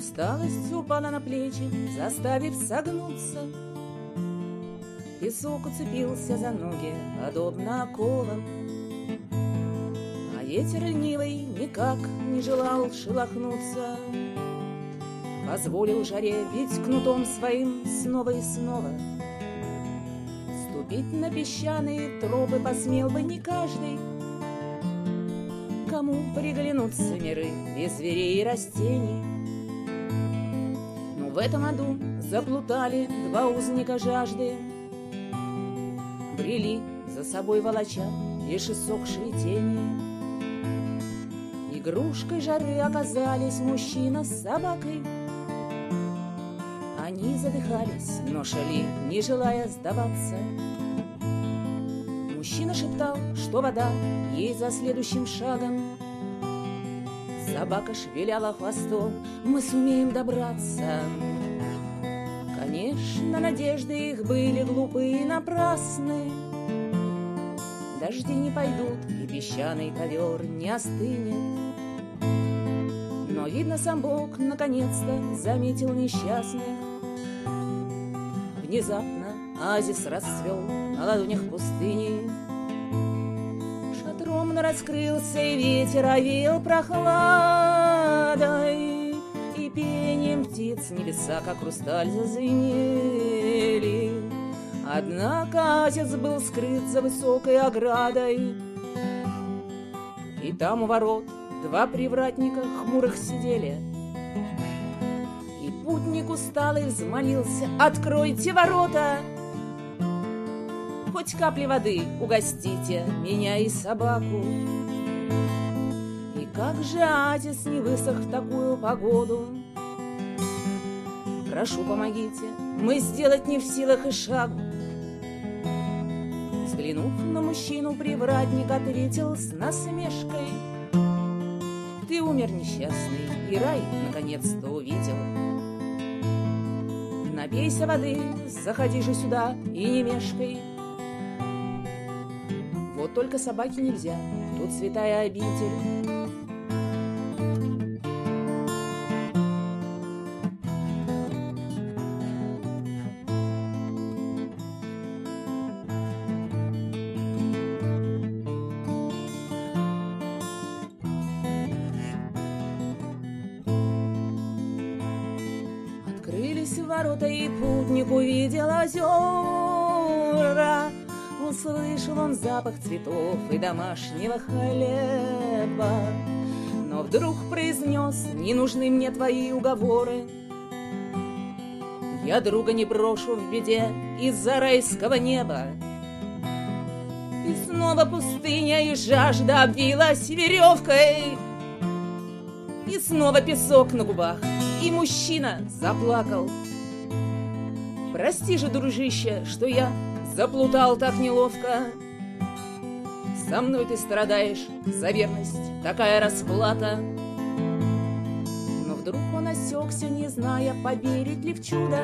Усталость упала на плечи, заставив согнуться. Песок уцепился за ноги, подобно оковам, а ветер ленивый никак не желал шелохнуться. Позволил жаре бить кнутом своим снова и снова. Ступить на песчаные тропы посмел бы не каждый, кому приглянутся миры без зверей и растений. Но в этом аду заплутали два узника жажды, брели за собой волоча лишь иссохшие тени. Игрушкой жары оказались мужчина с собакой. Они задыхались, но шли, не желая сдаваться. Мужчина шептал, что вода ей за следующим шагом. Собака швеляла хвостом, мы сумеем добраться. Конечно, надежды их были глупы и напрасны. Дожди не пойдут, и песчаный ковер не остынет. Но, видно, сам Бог наконец-то заметил несчастных. Внезапно оазис расцвел на ладонях пустыни. Шатром раскрылся, и ветер овеял прохладой, и пением птиц небеса, как хрусталь, зазвенели. Однако оазис был скрыт за высокой оградой, и там у ворот два привратника хмурых сидели. И путник усталый взмолился: «Откройте ворота! Хоть капли воды угостите меня и собаку». И как же оазис не высох в такую погоду? Прошу, помогите, мы сделать не в силах и шагу. Взглянув на мужчину, привратник ответил с насмешкой: «Ты умер несчастный, и рай наконец-то увидел. Напейся воды, заходи же сюда и не мешкай. Вот только собаке нельзя, тут святая обитель». Открылись ворота, и путник увидел озера. Услышал он запах цветов и домашнего хлеба. Но вдруг произнес: «Не нужны мне твои уговоры. Я друга не брошу в беде из-за райского неба». И снова пустыня и жажда обвилась веревкой. И снова песок на губах, и мужчина заплакал. «Прости же, дружище, что я заплутал так неловко. Со мной ты страдаешь, за верность такая расплата». Но вдруг он осекся, не зная, поверить ли в чудо.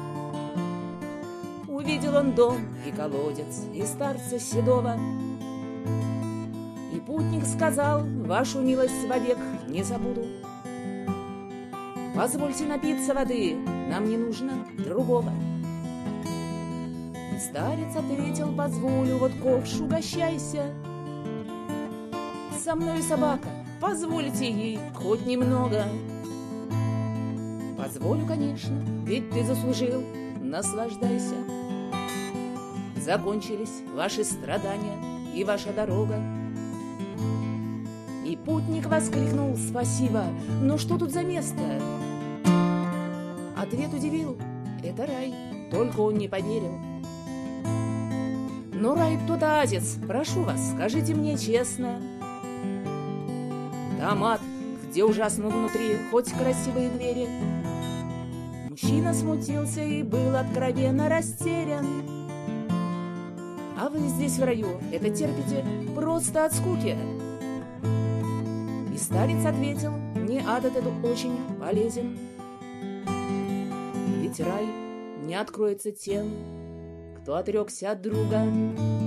Увидел он дом и колодец, и старца седого. И путник сказал: «Вашу милость вовек не забуду. Позвольте напиться воды, нам не нужно другого». И старец ответил: «Позволю, вот ковш угощайся. Со мной собака, позвольте ей хоть немного». «Позволю, конечно, ведь ты заслужил, наслаждайся. Закончились ваши страдания и ваша дорога». И путник воскликнул: «Спасибо, но что тут за место?» Ответ удивил: это рай, только он не поверил. «Но рай тот оазис, прошу вас, скажите мне честно. Там ад, где ужасно внутри, хоть красивые двери». Мужчина смутился и был откровенно растерян. «А вы здесь в раю это терпите просто от скуки?» И старец ответил: «Мне ад этот очень полезен. Ведь рай не откроется тем, кто отрекся от друга.